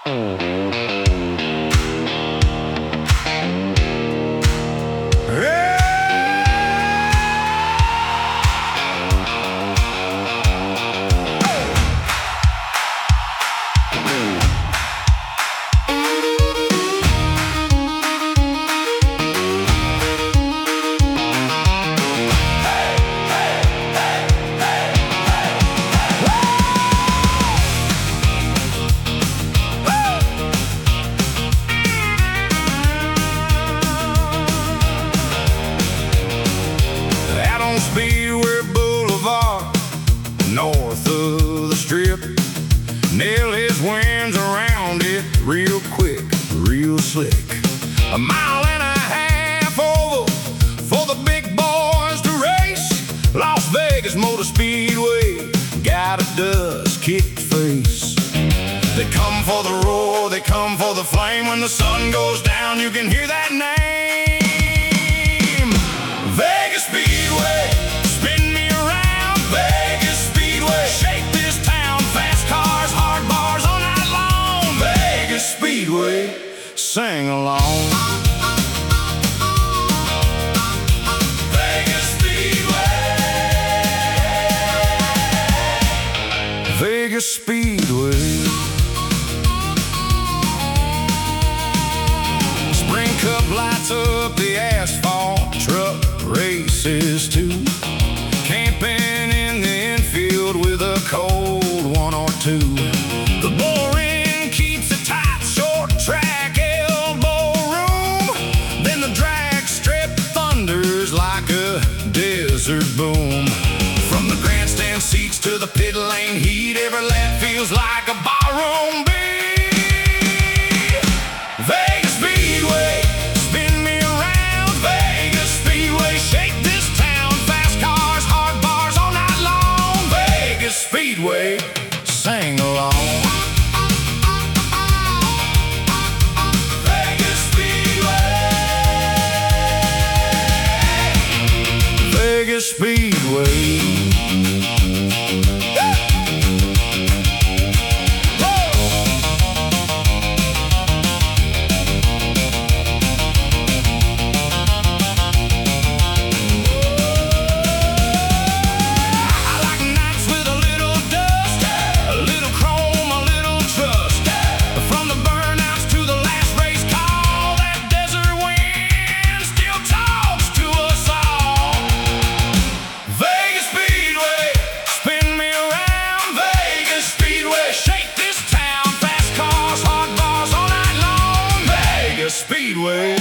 Speedway Boulevard, north of the Strip. Nail his winds around it real quick, real slick. 1.5 miles over for the big boys to race. Las Vegas Motor Speedway got a dust-kicked face. They come for the roar, they come for the flame. When the sun goes down, you can hear that name. Vegas Speedway, spin me around. Vegas Speedway, shake this town. Fast cars, hard bars all night long. Vegas Speedway, sing along. Vegas Speedway, Vegas Speedway. Spring Cup lights up the asphalt, truck races too. Camping in the infield with a cold 1 or 2. The bullring keeps a tight, short track elbow room. Then the drag strip thunders like a desert boom. From the grandstand seats to the pit lane heat, every lap feels like a barroom beat. Vegas Speedway, spin me around. Vegas Speedway, shake this town. Fast cars, hard bars all night long. Vegas Speedway, sing along. Vegas Speedway, Vegas Speedway. Speedway.